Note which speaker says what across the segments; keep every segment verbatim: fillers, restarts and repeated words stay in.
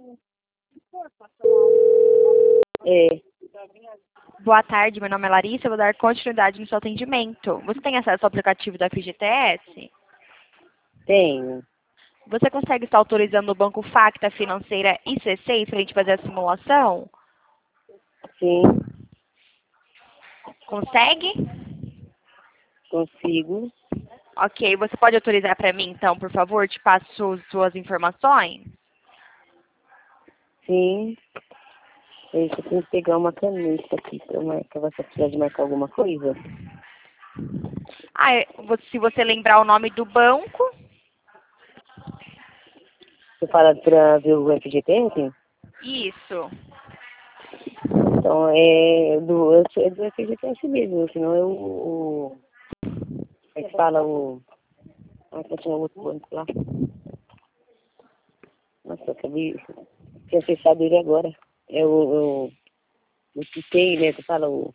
Speaker 1: É,
Speaker 2: Boa tarde, meu nome é Larissa, eu vou dar continuidade no seu atendimento. Você tem acesso ao aplicativo da F G T S?
Speaker 1: tenho.
Speaker 2: Você consegue estar autorizando o Banco Facta Financeira I C seis para a gente fazer a simulação?
Speaker 1: Sim,
Speaker 2: Consegue?
Speaker 1: consigo.
Speaker 2: Ok, você pode autorizar para mim, então, por favor? Te passo suas informações.
Speaker 1: Sim. Eu só tenho que pegar uma caneta aqui para marcar. Você precisa de marcar alguma coisa?
Speaker 2: Ah, é, vo- se você lembrar o nome do banco,
Speaker 1: Você fala para ver o F G T S?
Speaker 2: isso.
Speaker 1: Então, é do, é do F G T S mesmo, senão eu... O, como é que fala o... Ah, que tinha outro banco lá. Nossa, eu acabei... Tinha acessado ele agora. É o... o o que tem, né? Que fala o...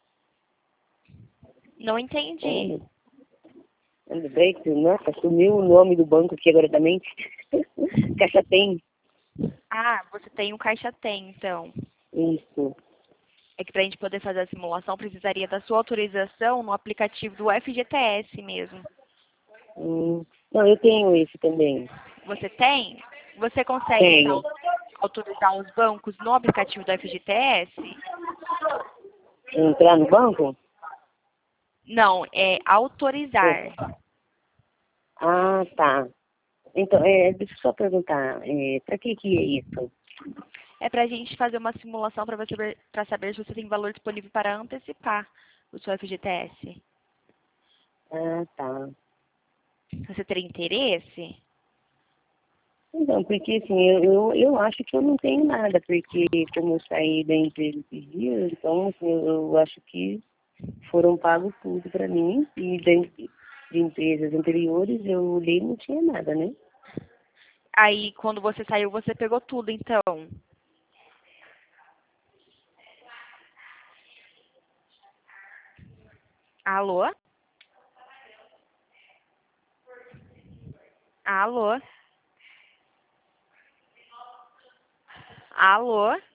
Speaker 2: Não entendi.
Speaker 1: Como? Lembrei que, nossa, sumiu o nome do banco aqui agora também. Caixa tem.
Speaker 2: Ah, você tem um Caixa Tem, então.
Speaker 1: Isso.
Speaker 2: É que para a gente poder fazer a simulação, precisaria da sua autorização no aplicativo do F G T S mesmo.
Speaker 1: Hum. Não, eu tenho esse também.
Speaker 2: Você tem? Você consegue, então,
Speaker 1: Tenho.
Speaker 2: autorizar os bancos no aplicativo do F G T S?
Speaker 1: Entrar no banco?
Speaker 2: Não, é autorizar.
Speaker 1: Ah, tá. Então, é, deixa eu só perguntar, é, para que que é isso?
Speaker 2: É para a gente fazer uma simulação para você para saber se você tem valor disponível para antecipar o seu F G T S.
Speaker 1: Ah, tá.
Speaker 2: Você teria interesse?
Speaker 1: Então, porque assim, eu, eu, eu acho que eu não tenho nada, porque como eu saí da empresa esses dias, então assim, eu, eu acho que foram pagos tudo para mim, e de, de empresas anteriores eu olhei e não tinha nada, né?
Speaker 2: Aí, quando você saiu, você pegou tudo, então. Alô? Alô? Alô?